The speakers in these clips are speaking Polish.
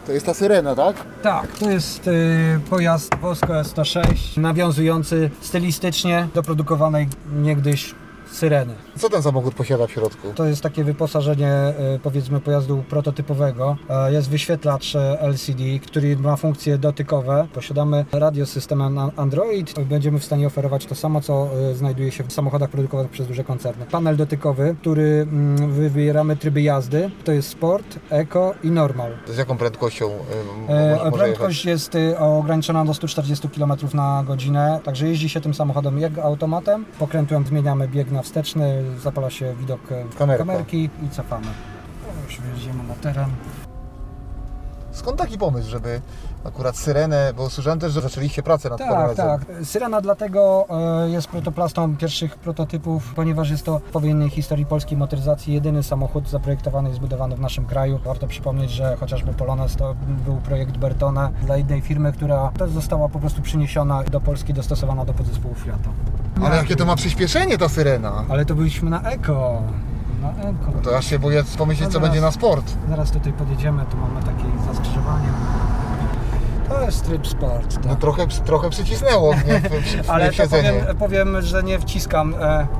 To jest ta Syrena, tak? Tak, to jest pojazd Wolsko S106, nawiązujący stylistycznie do produkowanej niegdyś Syreny. Co ten samochód posiada w środku? To jest takie wyposażenie, powiedzmy, pojazdu prototypowego. Jest wyświetlacz LCD, który ma funkcje dotykowe. Posiadamy radio z systemem Android. Będziemy w stanie oferować to samo, co znajduje się w samochodach produkowanych przez duże koncerny. Panel dotykowy, który wybieramy tryby jazdy. To jest Sport, Eco i Normal. Z jaką prędkością może Prędkość jest ograniczona do 140 km na godzinę, także jeździ się tym samochodem jak automatem. Pokrętłem zmieniamy bieg na wsteczny, zapala się widok kamerki i cofamy. Już wjedziemy na teren. Skąd taki pomysł, żeby akurat Syrenę, bo słyszałem też, że zaczęliście pracę nad polonezem. Tak. Syrena dlatego jest protoplastą pierwszych prototypów, ponieważ jest to w powojennej historii polskiej motoryzacji jedyny samochód zaprojektowany i zbudowany w naszym kraju. Warto przypomnieć, że chociażby Polonez to był projekt Bertona dla jednej firmy, która też została po prostu przyniesiona do Polski, dostosowana do podzespołu Fiata. Ale jakie to ma przyspieszenie ta Syrena? Ale to byliśmy na Eco. To aż się boję pomyśleć, co będzie na sport. Zaraz tutaj podjedziemy, tu mamy takie zaskrzyżowanie. To jest tryb sport. Tak. No trochę przycisnęło mnie ale w siedzenie. powiem, że nie wciskam.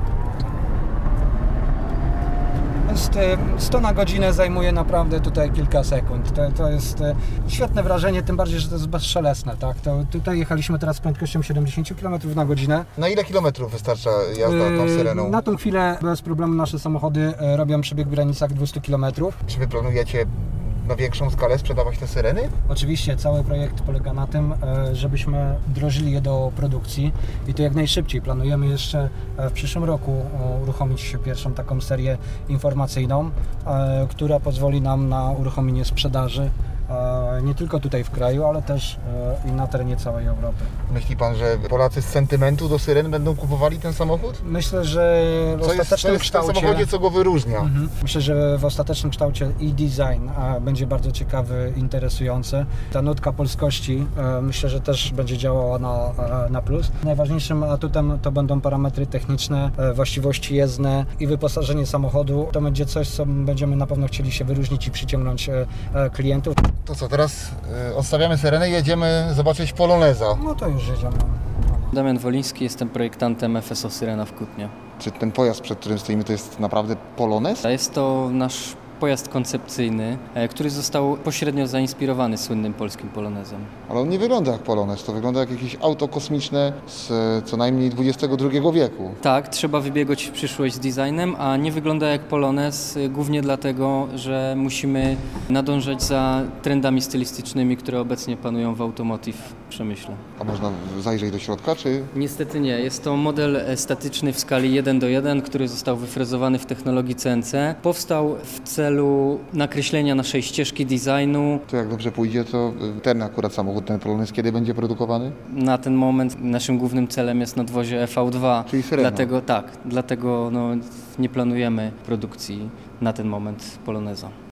100 na godzinę zajmuje naprawdę tutaj kilka sekund. To jest świetne wrażenie, tym bardziej, że to jest bezszelestne. Tak? Tutaj jechaliśmy teraz z prędkością 70 km na godzinę. Na ile kilometrów wystarcza jazda tą Syreną? Na tą chwilę bez problemu nasze samochody robią przebieg w granicach 200 km. Czy wy planujecie na większą skalę sprzedawać te Syreny? Oczywiście cały projekt polega na tym, żebyśmy wdrożyli je do produkcji i to jak najszybciej. Planujemy jeszcze w przyszłym roku uruchomić pierwszą taką serię informacyjną, która pozwoli nam na uruchomienie sprzedaży nie tylko tutaj w kraju, ale też i na terenie całej Europy. Myśli pan, że Polacy z sentymentu do Syren będą kupowali ten samochód? Myślę, że w ostatecznym kształcie... w tym samochodzie, co go wyróżnia? Myślę, że w ostatecznym kształcie i design będzie bardzo ciekawy, interesujący. Ta nutka polskości myślę, że też będzie działała na plus. Najważniejszym atutem to będą parametry techniczne, właściwości jezdne i wyposażenie samochodu. To będzie coś, co będziemy na pewno chcieli się wyróżnić i przyciągnąć klientów. To co, teraz odstawiamy Syrenę i jedziemy zobaczyć Poloneza. No to już jedziemy. Damian Woliński, jestem projektantem FSO Syrena w Kutnie. Czy ten pojazd, przed którym stoimy, to jest naprawdę Polonez? Jest to nasz pojazd koncepcyjny, który został pośrednio zainspirowany słynnym polskim polonezem. Ale on nie wygląda jak Polonez, to wygląda jak jakieś auto kosmiczne z co najmniej XXI wieku. Tak, trzeba wybiegać w przyszłość z designem, a nie wygląda jak polonez, głównie dlatego, że musimy nadążać za trendami stylistycznymi, które obecnie panują w automotive przemyśle. A można zajrzeć do środka, czy? Niestety nie. Jest to model statyczny w skali 1:1, który został wyfrezowany w technologii CNC. Powstał w celu nakreślenia naszej ścieżki designu. To jak dobrze pójdzie, to ten akurat samochód, ten Polonez, kiedy będzie produkowany? Na ten moment naszym głównym celem jest nadwozie EV2. Czyli Syrena. Dlatego nie planujemy produkcji na ten moment Poloneza.